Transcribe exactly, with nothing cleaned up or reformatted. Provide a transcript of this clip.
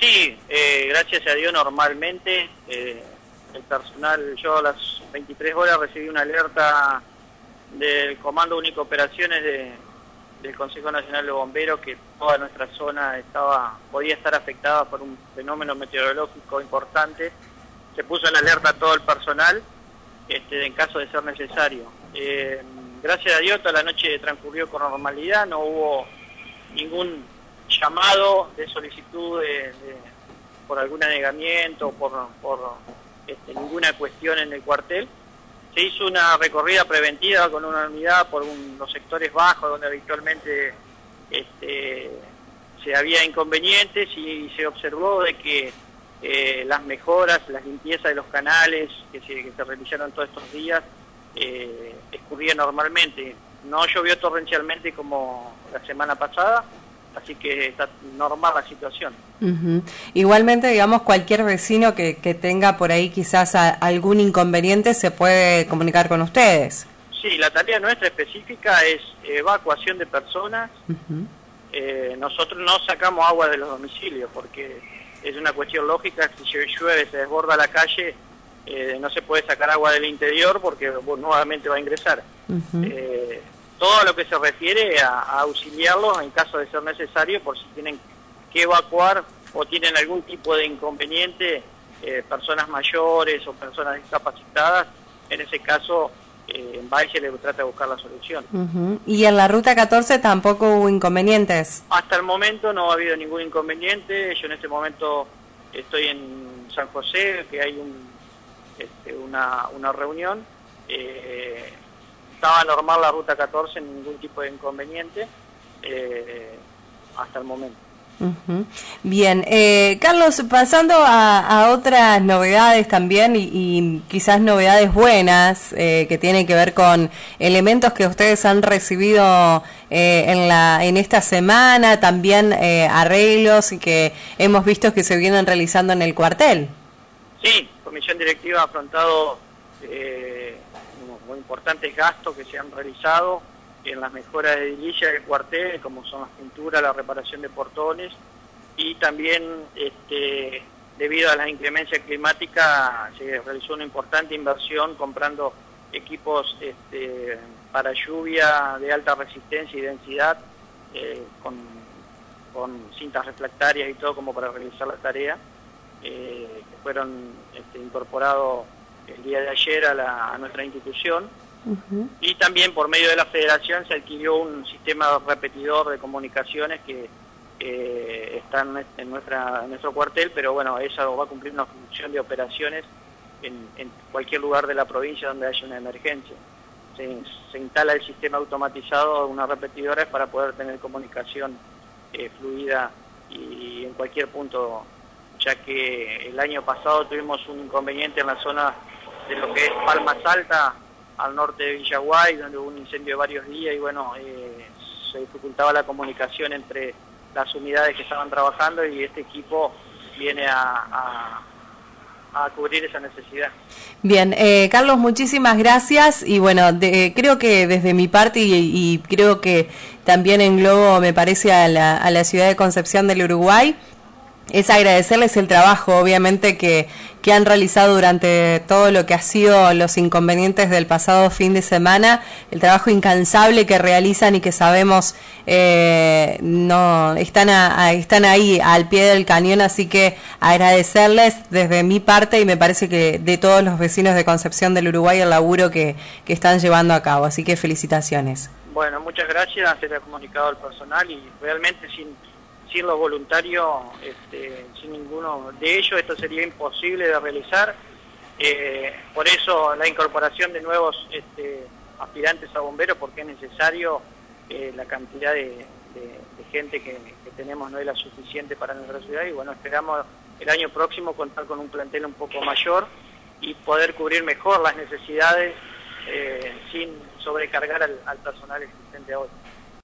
Sí, eh, gracias a Dios normalmente eh, el personal, yo a las veintitrés horas recibí una alerta del Comando Único Operaciones de, del Consejo Nacional de Bomberos que toda nuestra zona estaba podía estar afectada por un fenómeno meteorológico importante. Se puso en alerta a todo el personal este, en caso de ser necesario. Eh, gracias a Dios toda la noche transcurrió con normalidad, no hubo ningún llamado de solicitud de, de, por algún anegamiento, por, por este, ninguna cuestión en el cuartel. Se hizo una recorrida preventiva con una unidad por un, los sectores bajos donde habitualmente este, se había inconvenientes y se observó de que eh, las mejoras, las limpiezas de los canales que se, que se realizaron todos estos días eh, escurrían normalmente. No llovió torrencialmente como la semana pasada, así que está normal la situación. Uh-huh. Igualmente, digamos, cualquier vecino que, que tenga por ahí quizás a, algún inconveniente se puede comunicar con ustedes. Sí, la tarea nuestra específica es evacuación de personas. Uh-huh. eh, nosotros no sacamos agua de los domicilios porque es una cuestión lógica. Si llueve, se desborda la calle, eh, no se puede sacar agua del interior porque bueno, nuevamente va a ingresar. Uh-huh. eh, todo lo que se refiere a, a auxiliarlos en caso de ser necesario por si tienen que evacuar o tienen algún tipo de inconveniente, eh, personas mayores o personas discapacitadas, en ese caso eh, en Valle le trata de buscar la solución. Uh-huh. ¿Y en la ruta catorce tampoco hubo inconvenientes? Hasta el momento no ha habido ningún inconveniente. Yo en este momento estoy en San José, que hay un, este, una, una reunión. Eh, Estaba normal la ruta catorce, ningún tipo de inconveniente eh, hasta el momento. Uh-huh. Bien, eh, Carlos, pasando a, a otras novedades también y, y quizás novedades buenas eh, que tienen que ver con elementos que ustedes han recibido eh, en la en esta semana, también eh, arreglos y que hemos visto que se vienen realizando en el cuartel. Sí, comisión directiva ha afrontado eh, unos importantes gastos que se han realizado en las mejoras de edilicia del cuartel, como son las pinturas, la reparación de portones, y también este, debido a las inclemencias climáticas se realizó una importante inversión comprando equipos este, para lluvia de alta resistencia y densidad, eh, con, con cintas refractarias y todo como para realizar la tarea, eh, que fueron este, incorporados el día de ayer a, la, a nuestra institución. Uh-huh. Y también por medio de la federación se adquirió un sistema repetidor de comunicaciones que eh, está en, nuestra, en nuestro cuartel, pero bueno, eso va a cumplir una función de operaciones en, en cualquier lugar de la provincia donde haya una emergencia. Se, se instala el sistema automatizado, unas repetidores para poder tener comunicación eh, fluida y, y en cualquier punto, ya que el año pasado tuvimos un inconveniente en la zona de lo que es Palmas Alta, al norte de Villaguay, donde hubo un incendio de varios días y bueno, eh, se dificultaba la comunicación entre las unidades que estaban trabajando y este equipo viene a, a, a cubrir esa necesidad. Bien, eh, Carlos, muchísimas gracias y bueno, de, creo que desde mi parte y, y creo que también englobo, me parece, a la, a la ciudad de Concepción del Uruguay, es agradecerles el trabajo, obviamente, que, que han realizado durante todo lo que ha sido los inconvenientes del pasado fin de semana, el trabajo incansable que realizan y que sabemos eh, no están, a, a, están ahí al pie del cañón, así que agradecerles desde mi parte y me parece que de todos los vecinos de Concepción del Uruguay el laburo que, que están llevando a cabo, así que felicitaciones. Bueno, muchas gracias, se le ha comunicado al personal y realmente sin... sin los voluntarios, este, sin ninguno de ellos, esto sería imposible de realizar. Eh, por eso la incorporación de nuevos este, aspirantes a bomberos, porque es necesario, eh, la cantidad de, de, de gente que, que tenemos no es la suficiente para nuestra ciudad y bueno, esperamos el año próximo contar con un plantel un poco mayor y poder cubrir mejor las necesidades eh, sin sobrecargar al, al personal existente hoy.